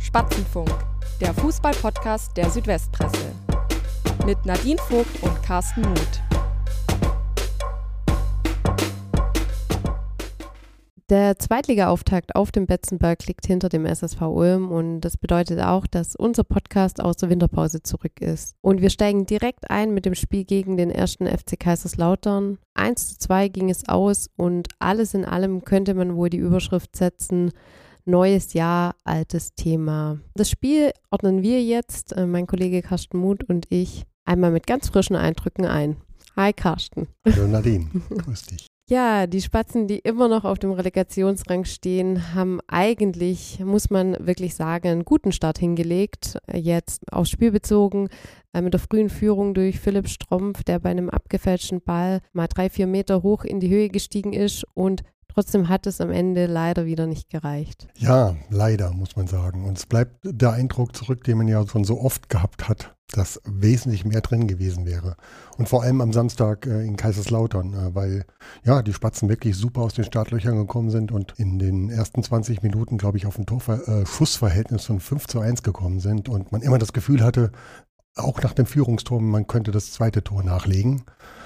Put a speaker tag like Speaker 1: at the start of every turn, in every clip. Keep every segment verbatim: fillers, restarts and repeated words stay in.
Speaker 1: Spatzenfunk, der Fußball-Podcast der Südwestpresse. Mit Nadine Vogt und Carsten Muth.
Speaker 2: Der Zweitliga-Auftakt auf dem Betzenberg liegt hinter dem S S V Ulm und das bedeutet auch, dass unser Podcast aus der Winterpause zurück ist. Und wir steigen direkt ein mit dem Spiel gegen den ersten F C Kaiserslautern. eins zu zwei ging es aus und alles in allem könnte man wohl die Überschrift setzen: Neues Jahr, altes Thema. Das Spiel ordnen wir jetzt, mein Kollege Carsten Muth und ich, einmal mit ganz frischen Eindrücken ein. Hi Carsten.
Speaker 3: Hallo Nadine, grüß dich.
Speaker 2: Ja, die Spatzen, die immer noch auf dem Relegationsrang stehen, haben eigentlich, muss man wirklich sagen, einen guten Start hingelegt. Jetzt aufs Spiel bezogen, äh, mit der frühen Führung durch Philipp Strompf, der bei einem abgefälschten Ball mal drei, vier Meter hoch in die Höhe gestiegen ist, und trotzdem hat es am Ende leider wieder nicht gereicht.
Speaker 3: Ja, leider, muss man sagen. Und es bleibt der Eindruck zurück, den man ja schon so oft gehabt hat, dass wesentlich mehr drin gewesen wäre. Und vor allem am Samstag äh, in Kaiserslautern, äh, weil ja die Spatzen wirklich super aus den Startlöchern gekommen sind und in den ersten zwanzig Minuten, glaube ich, auf ein Torver- äh, Schussverhältnis von fünf zu eins gekommen sind und man immer das Gefühl hatte, auch nach dem Führungstor, man könnte das zweite Tor nachlegen.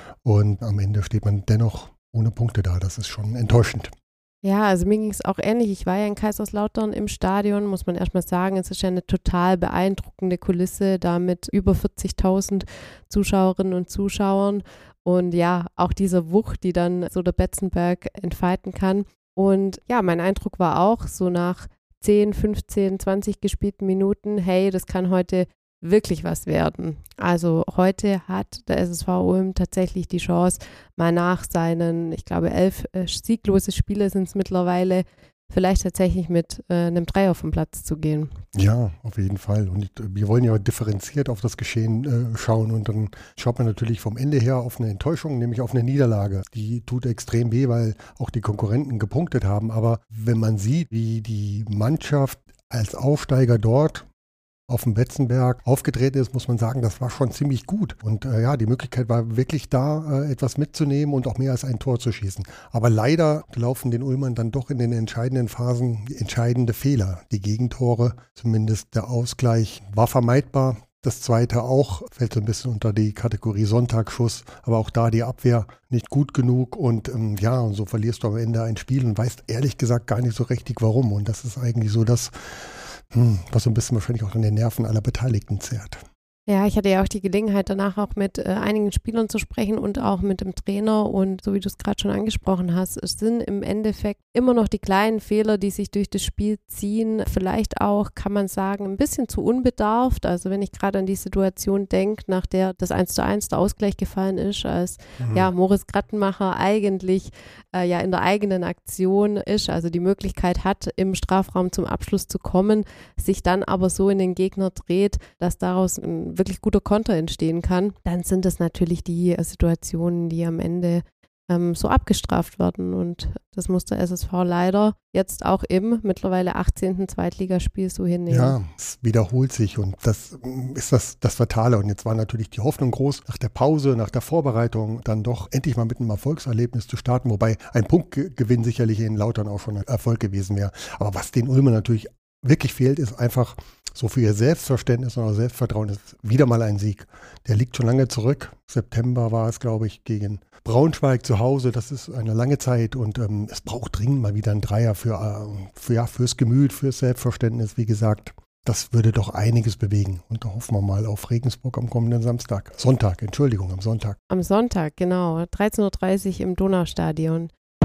Speaker 3: Und am Ende steht man dennoch ohne Punkte da. Das ist schon enttäuschend.
Speaker 2: Ja, also mir ging es auch ähnlich. Ich war ja in Kaiserslautern im Stadion, muss man erstmal sagen. Es ist ja eine total beeindruckende Kulisse, da mit über vierzigtausend Zuschauerinnen und Zuschauern. Und ja, auch diese Wucht, die dann so der Betzenberg entfalten kann. Und ja, mein Eindruck war auch so nach zehn, fünfzehn, zwanzig gespielten Minuten, hey, das kann heute wirklich was werden. Also heute hat der S S V Ulm tatsächlich die Chance, mal nach seinen, ich glaube, elf äh, sieglose Spiele sind es mittlerweile, vielleicht tatsächlich mit äh, einem Dreier vom Platz zu gehen.
Speaker 3: Ja, auf jeden Fall. Und ich, wir wollen ja differenziert auf das Geschehen äh, schauen und dann schaut man natürlich vom Ende her auf eine Enttäuschung, nämlich auf eine Niederlage. Die tut extrem weh, weil auch die Konkurrenten gepunktet haben. Aber wenn man sieht, wie die Mannschaft als Aufsteiger dort auf dem Betzenberg aufgetreten ist, muss man sagen, das war schon ziemlich gut. Und äh, ja, die Möglichkeit war wirklich da, äh, etwas mitzunehmen und auch mehr als ein Tor zu schießen. Aber leider laufen den Ulmern dann doch in den entscheidenden Phasen entscheidende Fehler. Die Gegentore, zumindest der Ausgleich, war vermeidbar. Das zweite auch, fällt so ein bisschen unter die Kategorie Sonntagsschuss, aber auch da die Abwehr nicht gut genug und ähm, ja, und so verlierst du am Ende ein Spiel und weißt ehrlich gesagt gar nicht so richtig warum. Und das ist eigentlich so das, was so ein bisschen wahrscheinlich auch an den Nerven aller Beteiligten zehrt.
Speaker 2: Ja, ich hatte ja auch die Gelegenheit, danach auch mit äh, einigen Spielern zu sprechen und auch mit dem Trainer. Und so wie du es gerade schon angesprochen hast, es sind im Endeffekt immer noch die kleinen Fehler, die sich durch das Spiel ziehen. Vielleicht auch, kann man sagen, ein bisschen zu unbedarft. Also wenn ich gerade an die Situation denke, nach der das eins zu eins der Ausgleich gefallen ist, als mhm. ja, Moritz Grattenmacher eigentlich äh, ja in der eigenen Aktion ist, also die Möglichkeit hat, im Strafraum zum Abschluss zu kommen, sich dann aber so in den Gegner dreht, dass daraus ein wirklich guter Konter entstehen kann, dann sind das natürlich die Situationen, die am Ende ähm, so abgestraft werden. Und das muss der S S V leider jetzt auch im mittlerweile achtzehnten Zweitligaspiel so hinnehmen.
Speaker 3: Ja, es wiederholt sich und das ist das, das Fatale. Und jetzt war natürlich die Hoffnung groß, nach der Pause, nach der Vorbereitung dann doch endlich mal mit einem Erfolgserlebnis zu starten, wobei ein Punktgewinn sicherlich in Lautern auch schon ein Erfolg gewesen wäre. Aber was den Ulmer natürlich wirklich fehlt, ist einfach so für ihr Selbstverständnis und auch Selbstvertrauen ist wieder mal ein Sieg. Der liegt schon lange zurück. September war es, glaube ich, gegen Braunschweig zu Hause. Das ist eine lange Zeit und ähm, es braucht dringend mal wieder einen Dreier für, äh, für, ja, fürs Gemüt, fürs Selbstverständnis. Wie gesagt, das würde doch einiges bewegen. Und da hoffen wir mal auf Regensburg am kommenden Samstag. Sonntag, Entschuldigung, am Sonntag.
Speaker 2: Am Sonntag, genau. dreizehn Uhr dreißig im Donaustadion.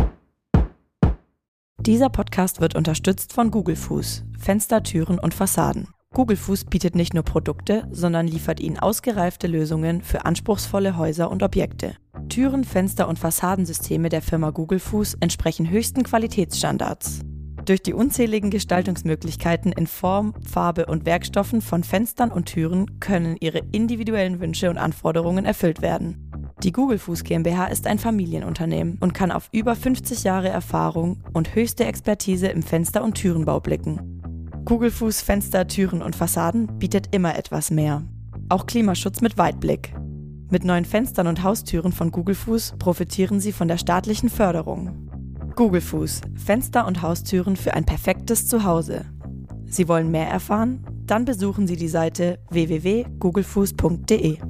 Speaker 4: Dieser Podcast wird unterstützt von Google Fuß, Fenster, Türen und Fassaden. Google Fuß bietet nicht nur Produkte, sondern liefert Ihnen ausgereifte Lösungen für anspruchsvolle Häuser und Objekte. Türen, Fenster und Fassadensysteme der Firma Google Fuß entsprechen höchsten Qualitätsstandards. Durch die unzähligen Gestaltungsmöglichkeiten in Form, Farbe und Werkstoffen von Fenstern und Türen können Ihre individuellen Wünsche und Anforderungen erfüllt werden. Die Google Fuß GmbH ist ein Familienunternehmen und kann auf über fünfzig Jahre Erfahrung und höchste Expertise im Fenster- und Türenbau blicken. Google Fuß Fenster, Türen und Fassaden bietet immer etwas mehr. Auch Klimaschutz mit Weitblick. Mit neuen Fenstern und Haustüren von Google Fuß profitieren Sie von der staatlichen Förderung. Google Fuß Fenster und Haustüren für ein perfektes Zuhause. Sie wollen mehr erfahren? Dann besuchen Sie die Seite w w w punkt gugelfuß punkt d e.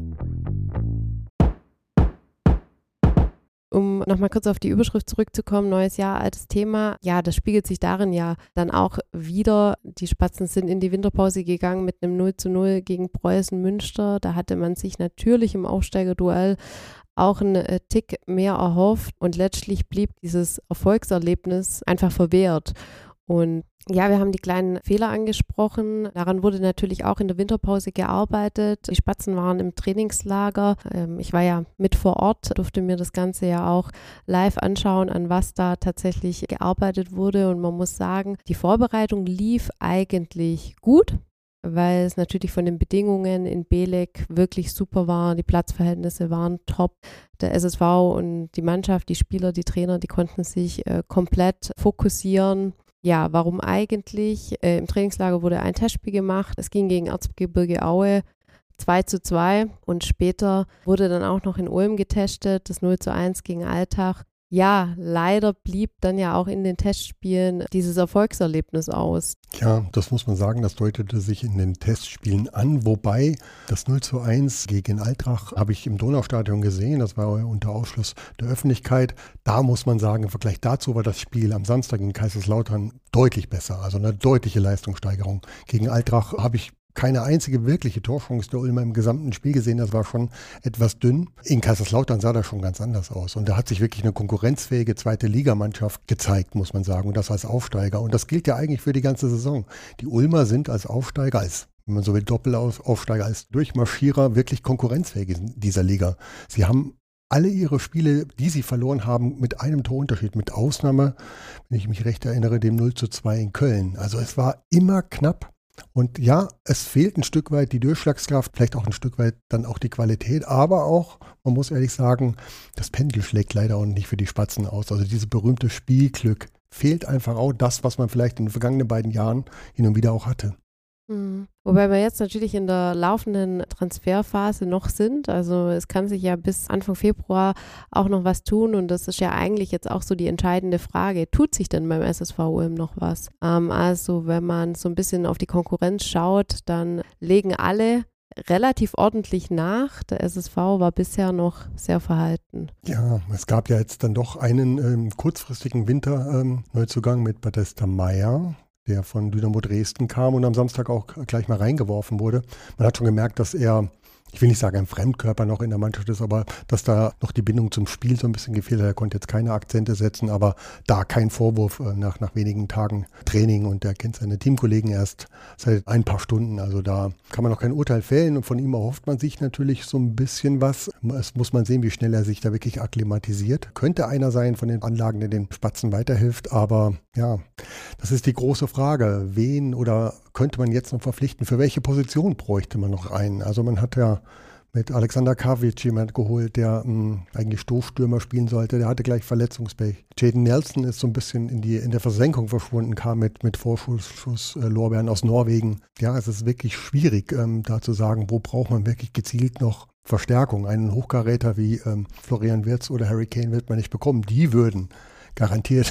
Speaker 2: Um nochmal kurz auf die Überschrift zurückzukommen, neues Jahr, altes Thema. Ja, das spiegelt sich darin ja dann auch wieder. Die Spatzen sind in die Winterpause gegangen mit einem null zu null gegen Preußen Münster. Da hatte man sich natürlich im Aufsteigerduell auch einen Tick mehr erhofft und letztlich blieb dieses Erfolgserlebnis einfach verwehrt. Und ja, wir haben die kleinen Fehler angesprochen. Daran wurde natürlich auch in der Winterpause gearbeitet. Die Spatzen waren im Trainingslager. Ich war ja mit vor Ort, durfte mir das Ganze ja auch live anschauen, an was da tatsächlich gearbeitet wurde. Und man muss sagen, die Vorbereitung lief eigentlich gut, weil es natürlich von den Bedingungen in Beelek wirklich super war. Die Platzverhältnisse waren top. Der S S V und die Mannschaft, die Spieler, die Trainer, die konnten sich äh, komplett fokussieren. Ja, warum eigentlich? Äh, Im Trainingslager wurde ein Testspiel gemacht. Es ging gegen Erzgebirge Aue zwei zu zwei und später wurde dann auch noch in Ulm getestet, das null zu eins gegen Altach. Ja, leider blieb dann ja auch in den Testspielen dieses Erfolgserlebnis aus.
Speaker 3: Ja, das muss man sagen, das deutete sich in den Testspielen an, wobei das null zu eins gegen Altach habe ich im Donaustadion gesehen, das war unter Ausschluss der Öffentlichkeit. Da muss man sagen, im Vergleich dazu war das Spiel am Samstag in Kaiserslautern deutlich besser, also eine deutliche Leistungssteigerung. Gegen Altach habe ich keine einzige wirkliche Torchance der Ulmer im gesamten Spiel gesehen. Das war schon etwas dünn. In Kaiserslautern sah das schon ganz anders aus. Und da hat sich wirklich eine konkurrenzfähige zweite Ligamannschaft gezeigt, muss man sagen. Und das als Aufsteiger. Und das gilt ja eigentlich für die ganze Saison. Die Ulmer sind als Aufsteiger, als, wenn man so will, Doppelaufsteiger, als Durchmarschierer wirklich konkurrenzfähig in dieser Liga. Sie haben alle ihre Spiele, die sie verloren haben, mit einem Torunterschied, mit Ausnahme, wenn ich mich recht erinnere, dem null zu zwei in Köln. Also es war immer knapp. Und ja, es fehlt ein Stück weit die Durchschlagskraft, vielleicht auch ein Stück weit dann auch die Qualität, aber auch, man muss ehrlich sagen, das Pendel schlägt leider auch nicht für die Spatzen aus. Also dieses berühmte Spielglück fehlt einfach auch das, was man vielleicht in den vergangenen beiden Jahren hin und wieder auch hatte.
Speaker 2: Mhm. Wobei wir jetzt natürlich in der laufenden Transferphase noch sind. Also es kann sich ja bis Anfang Februar auch noch was tun und das ist ja eigentlich jetzt auch so die entscheidende Frage. Tut sich denn beim S S V Ulm noch was? Ähm, also wenn man so ein bisschen auf die Konkurrenz schaut, dann legen alle relativ ordentlich nach. Der S S V war bisher noch sehr verhalten.
Speaker 3: Ja, es gab ja jetzt dann doch einen ähm, kurzfristigen Winter-Neuzugang ähm, mit Batista Meyer, der von Dynamo Dresden kam und am Samstag auch gleich mal reingeworfen wurde. Man hat schon gemerkt, dass er, ich will nicht sagen ein Fremdkörper noch in der Mannschaft ist, aber dass da noch die Bindung zum Spiel so ein bisschen gefehlt hat. Er konnte jetzt keine Akzente setzen, aber da kein Vorwurf nach, nach wenigen Tagen Training und er kennt seine Teamkollegen erst seit ein paar Stunden. Also da kann man noch kein Urteil fällen und von ihm erhofft man sich natürlich so ein bisschen was. Es muss man sehen, wie schnell er sich da wirklich akklimatisiert. Könnte einer sein von den Anlagen, der den Spatzen weiterhilft, aber ja, das ist die große Frage. Wen oder könnte man jetzt noch verpflichten? Für welche Position bräuchte man noch einen? Also man hat ja mit Alexander Kavic jemand geholt, der mh, eigentlich Stoßstürmer spielen sollte. Der hatte gleich Verletzungspech. Jaden Nelson ist so ein bisschen in, die, in der Versenkung verschwunden, kam mit, mit Vorschusslorbeeren äh, aus Norwegen. Ja, es ist wirklich schwierig, ähm, da zu sagen, wo braucht man wirklich gezielt noch Verstärkung. Einen Hochkaräter wie ähm, Florian Wirtz oder Harry Kane wird man nicht bekommen. Die würden garantiert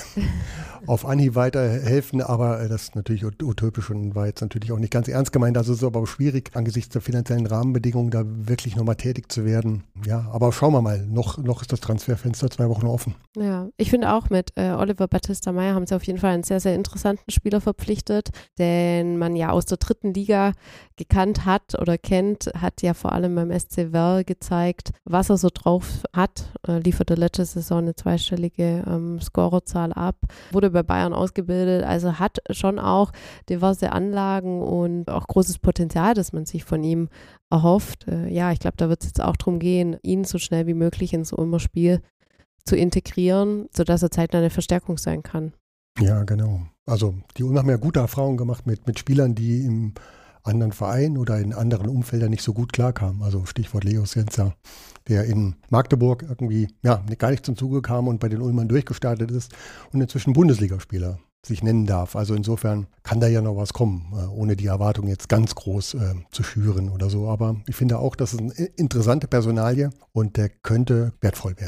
Speaker 3: auf Anhieb weiterhelfen, aber das ist natürlich utopisch und war jetzt natürlich auch nicht ganz ernst gemeint. Also es ist aber auch schwierig, angesichts der finanziellen Rahmenbedingungen da wirklich nochmal tätig zu werden. Ja, aber schauen wir mal, noch, noch ist das Transferfenster zwei Wochen offen.
Speaker 2: Ja, ich finde auch mit äh, Oliver Batista Meyer haben sie auf jeden Fall einen sehr, sehr interessanten Spieler verpflichtet, den man ja aus der dritten Liga gekannt hat oder kennt, hat ja vor allem beim S C Werl gezeigt, was er so drauf hat, äh, lieferte letzte Saison eine zweistellige ähm, Scorerzahl ab, wurde bei Bayern ausgebildet, also hat schon auch diverse Anlagen und auch großes Potenzial, das man sich von ihm erhofft. Äh, ja, ich glaube, da wird es jetzt auch darum gehen, ihn so schnell wie möglich ins Ulmer Spiel zu integrieren, sodass er zeitnah eine Verstärkung sein kann.
Speaker 3: Ja, genau. Also die Ulmer haben ja gute Erfahrungen gemacht mit, mit Spielern, die im anderen Vereinen oder in anderen Umfeldern nicht so gut klarkamen. Also Stichwort Leo Sienza, der in Magdeburg irgendwie ja gar nicht zum Zuge kam und bei den Ulmern durchgestartet ist und inzwischen Bundesligaspieler sich nennen darf. Also insofern kann da ja noch was kommen, ohne die Erwartung jetzt ganz groß äh, zu schüren oder so. Aber ich finde auch, das ist eine interessante Personalie und der könnte wertvoll werden.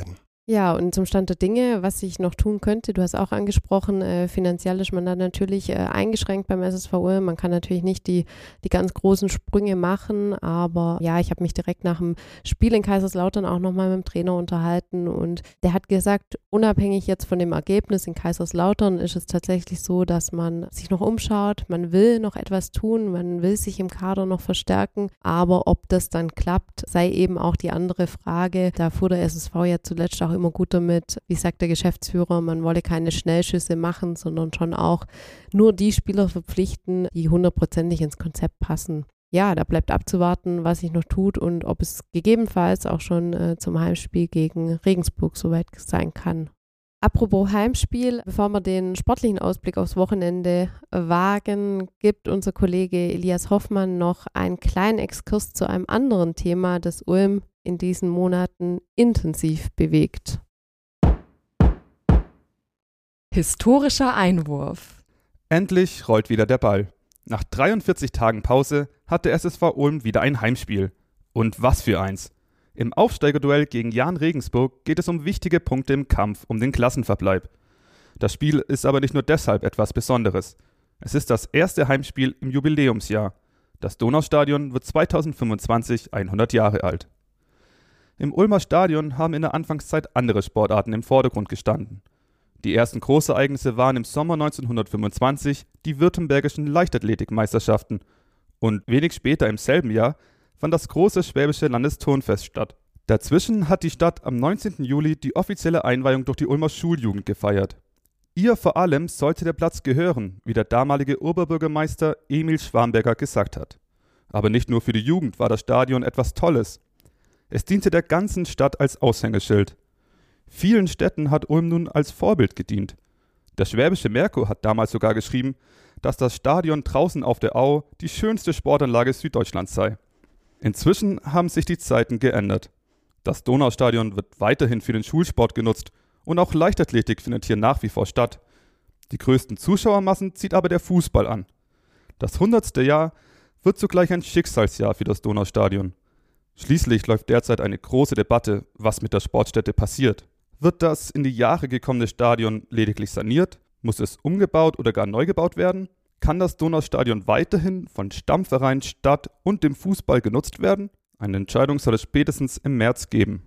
Speaker 2: Ja, und zum Stand der Dinge, was ich noch tun könnte, du hast auch angesprochen, äh, finanziell ist man da natürlich äh, eingeschränkt beim S S V Ulm. Man kann natürlich nicht die, die ganz großen Sprünge machen, aber ja, ich habe mich direkt nach dem Spiel in Kaiserslautern auch nochmal mit dem Trainer unterhalten und der hat gesagt, unabhängig jetzt von dem Ergebnis in Kaiserslautern ist es tatsächlich so, dass man sich noch umschaut, man will noch etwas tun, man will sich im Kader noch verstärken, aber ob das dann klappt, sei eben auch die andere Frage. Da fuhr der S S V ja zuletzt auch immer gut damit, wie sagt der Geschäftsführer, man wolle keine Schnellschüsse machen, sondern schon auch nur die Spieler verpflichten, die hundertprozentig ins Konzept passen. Ja, da bleibt abzuwarten, was sich noch tut und ob es gegebenenfalls auch schon äh, zum Heimspiel gegen Regensburg soweit sein kann. Apropos Heimspiel, bevor wir den sportlichen Ausblick aufs Wochenende wagen, gibt unser Kollege Elias Hoffmann noch einen kleinen Exkurs zu einem anderen Thema, das Ulm in diesen Monaten intensiv bewegt.
Speaker 1: Historischer Einwurf.
Speaker 5: Endlich rollt wieder der Ball. Nach dreiundvierzig Tagen Pause hat der S S V Ulm wieder ein Heimspiel. Und was für eins! Im Aufsteigerduell gegen Jahn Regensburg geht es um wichtige Punkte im Kampf um den Klassenverbleib. Das Spiel ist aber nicht nur deshalb etwas Besonderes. Es ist das erste Heimspiel im Jubiläumsjahr. Das Donaustadion wird zweitausendfünfundzwanzig hundert Jahre alt. Im Ulmer Stadion haben in der Anfangszeit andere Sportarten im Vordergrund gestanden. Die ersten Großereignisse waren im Sommer neunzehnhundertfünfundzwanzig die württembergischen Leichtathletikmeisterschaften und wenig später im selben Jahr fand das große Schwäbische Landesturnfest statt. Dazwischen hat die Stadt am neunzehnten Juli die offizielle Einweihung durch die Ulmer Schuljugend gefeiert. Ihr vor allem sollte der Platz gehören, wie der damalige Oberbürgermeister Emil Schwamberger gesagt hat. Aber nicht nur für die Jugend war das Stadion etwas Tolles. Es diente der ganzen Stadt als Aushängeschild. Vielen Städten hat Ulm nun als Vorbild gedient. Der Schwäbische Merkur hat damals sogar geschrieben, dass das Stadion draußen auf der Au die schönste Sportanlage Süddeutschlands sei. Inzwischen haben sich die Zeiten geändert. Das Donaustadion wird weiterhin für den Schulsport genutzt und auch Leichtathletik findet hier nach wie vor statt. Die größten Zuschauermassen zieht aber der Fußball an. Das hundertste Jahr wird zugleich ein Schicksalsjahr für das Donaustadion. Schließlich läuft derzeit eine große Debatte, was mit der Sportstätte passiert. Wird das in die Jahre gekommene Stadion lediglich saniert? Muss es umgebaut oder gar neu gebaut werden? Kann das Donaustadion weiterhin von Stammverein, Stadt und dem Fußball genutzt werden? Eine Entscheidung soll es spätestens im März geben.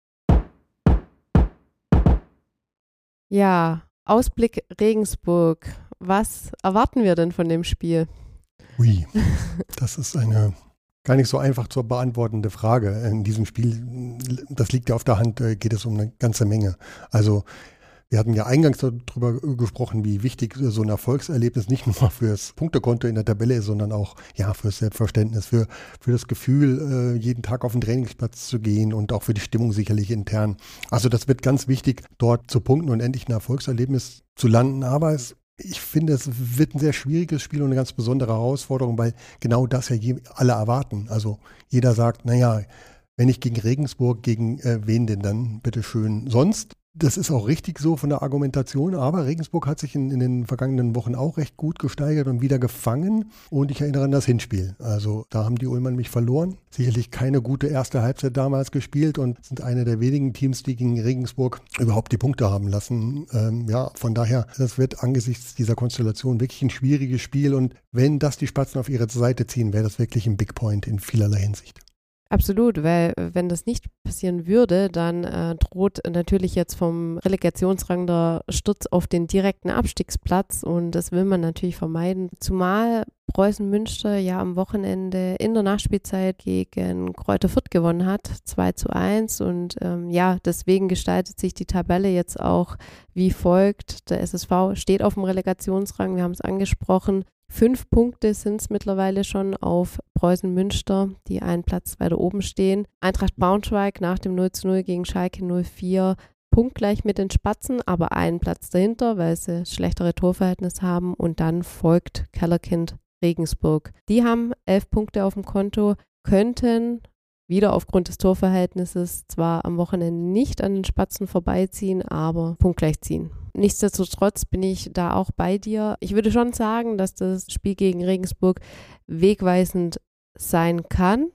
Speaker 2: Ja, Ausblick Regensburg. Was erwarten wir denn von dem Spiel?
Speaker 3: Ui, das ist eine gar nicht so einfach zu beantwortende Frage. In diesem Spiel, das liegt ja auf der Hand, geht es um eine ganze Menge. Also wir hatten ja eingangs darüber gesprochen, wie wichtig so ein Erfolgserlebnis nicht nur fürs Punktekonto in der Tabelle ist, sondern auch ja fürs Selbstverständnis, für, für das Gefühl, jeden Tag auf den Trainingsplatz zu gehen und auch für die Stimmung sicherlich intern. Also das wird ganz wichtig, dort zu punkten und endlich ein Erfolgserlebnis zu landen. Aber es Ich finde, es wird ein sehr schwieriges Spiel und eine ganz besondere Herausforderung, weil genau das ja alle erwarten. Also jeder sagt, naja, wenn nicht gegen Regensburg, gegen äh, wen denn dann bitteschön sonst? Das ist auch richtig so von der Argumentation, aber Regensburg hat sich in, in den vergangenen Wochen auch recht gut gesteigert und wieder gefangen. Und ich erinnere an das Hinspiel. Also da haben die Ulmer nämlich verloren. Sicherlich keine gute erste Halbzeit damals gespielt und sind eine der wenigen Teams, die gegen Regensburg überhaupt die Punkte haben lassen. Ähm, ja, von daher, das wird angesichts dieser Konstellation wirklich ein schwieriges Spiel. Und wenn das die Spatzen auf ihre Seite ziehen, wäre das wirklich ein Big Point in vielerlei Hinsicht.
Speaker 2: Absolut, weil wenn das nicht passieren würde, dann äh, droht natürlich jetzt vom Relegationsrang der Sturz auf den direkten Abstiegsplatz und das will man natürlich vermeiden. Zumal Preußen Münster ja am Wochenende in der Nachspielzeit gegen Greuther Fürth gewonnen hat, zwei zu eins und ähm, ja, deswegen gestaltet sich die Tabelle jetzt auch wie folgt. Der S S V steht auf dem Relegationsrang, wir haben es angesprochen. Fünf Punkte sind es mittlerweile schon auf Preußen Münster, die einen Platz weiter oben stehen. Eintracht Braunschweig nach dem null zu null gegen Schalke null vier punktgleich mit den Spatzen, aber einen Platz dahinter, weil sie schlechtere Torverhältnis haben. Und dann folgt Kellerkind Regensburg. Die haben elf Punkte auf dem Konto, könnten wieder aufgrund des Torverhältnisses zwar am Wochenende nicht an den Spatzen vorbeiziehen, aber punktgleich ziehen. Nichtsdestotrotz bin ich da auch bei dir. Ich würde schon sagen, dass das Spiel gegen Regensburg wegweisend sein kann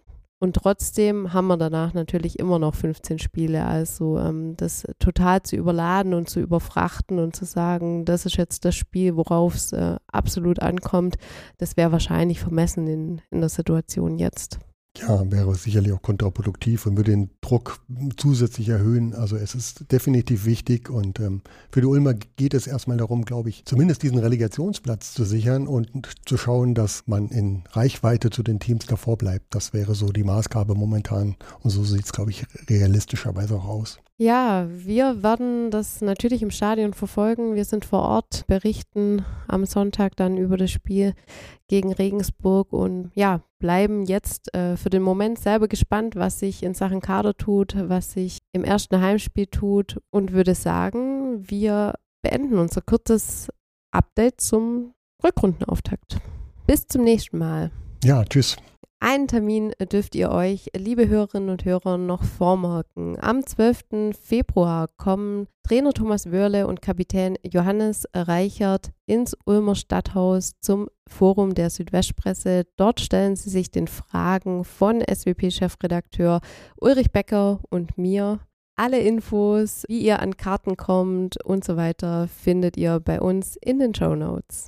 Speaker 2: Und trotzdem haben wir danach natürlich immer noch fünfzehn Spiele. Also ähm, das total zu überladen und zu überfrachten und zu sagen, das ist jetzt das Spiel, worauf es äh, absolut ankommt, das wäre wahrscheinlich vermessen in, in der Situation jetzt.
Speaker 3: Ja, wäre sicherlich auch kontraproduktiv und würde den Druck zusätzlich erhöhen. Also es ist definitiv wichtig und ähm, für die Ulmer geht es erstmal darum, glaube ich, zumindest diesen Relegationsplatz zu sichern und zu schauen, dass man in Reichweite zu den Teams davor bleibt. Das wäre so die Maßgabe momentan und so sieht es, glaube ich, realistischerweise auch aus.
Speaker 2: Ja, wir werden das natürlich im Stadion verfolgen. Wir sind vor Ort, berichten am Sonntag dann über das Spiel gegen Regensburg und ja, bleiben jetzt äh, für den Moment selber gespannt, was sich in Sachen Kader tut, was sich im ersten Heimspiel tut und würde sagen, wir beenden unser kurzes Update zum Rückrundenauftakt. Bis zum nächsten Mal.
Speaker 3: Ja, tschüss.
Speaker 2: Einen Termin dürft ihr euch, liebe Hörerinnen und Hörer, noch vormerken. Am zwölften Februar kommen Trainer Thomas Wörle und Kapitän Johannes Reichert ins Ulmer Stadthaus zum Forum der Südwestpresse. Dort stellen sie sich den Fragen von S W P-Chefredakteur Ulrich Becker und mir. Alle Infos, wie ihr an Karten kommt und so weiter, findet ihr bei uns in den Shownotes.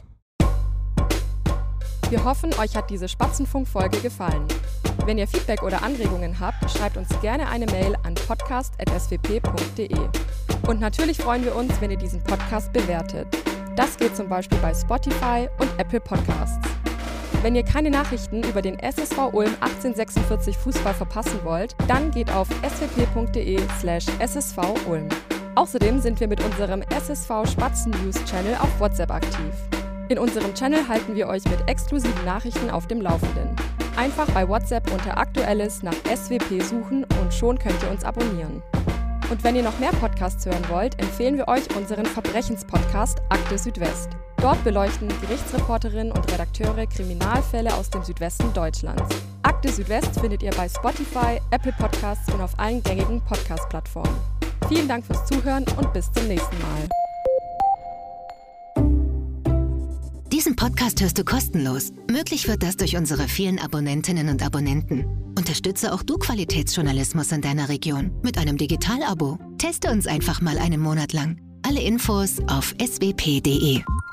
Speaker 1: Wir hoffen, euch hat diese Spatzenfunk-Folge gefallen. Wenn ihr Feedback oder Anregungen habt, schreibt uns gerne eine Mail an podcast at s w p punkt d e. Und natürlich freuen wir uns, wenn ihr diesen Podcast bewertet. Das geht zum Beispiel bei Spotify und Apple Podcasts. Wenn ihr keine Nachrichten über den S S V Ulm achtzehnhundertsechsundvierzig Fußball verpassen wollt, dann geht auf s w p punkt d e slash s s v ulm. Außerdem sind wir mit unserem S S V Spatzen News Channel auf WhatsApp aktiv. In unserem Channel halten wir euch mit exklusiven Nachrichten auf dem Laufenden. Einfach bei WhatsApp unter Aktuelles nach S W P suchen und schon könnt ihr uns abonnieren. Und wenn ihr noch mehr Podcasts hören wollt, empfehlen wir euch unseren Verbrechenspodcast Akte Südwest. Dort beleuchten Gerichtsreporterinnen und Redakteure Kriminalfälle aus dem Südwesten Deutschlands. Akte Südwest findet ihr bei Spotify, Apple Podcasts und auf allen gängigen Podcast-Plattformen. Vielen Dank fürs Zuhören und bis zum nächsten Mal.
Speaker 6: Diesen Podcast hörst du kostenlos. Möglich wird das durch unsere vielen Abonnentinnen und Abonnenten. Unterstütze auch du Qualitätsjournalismus in deiner Region mit einem Digital-Abo. Teste uns einfach mal einen Monat lang. Alle Infos auf s w p punkt d e.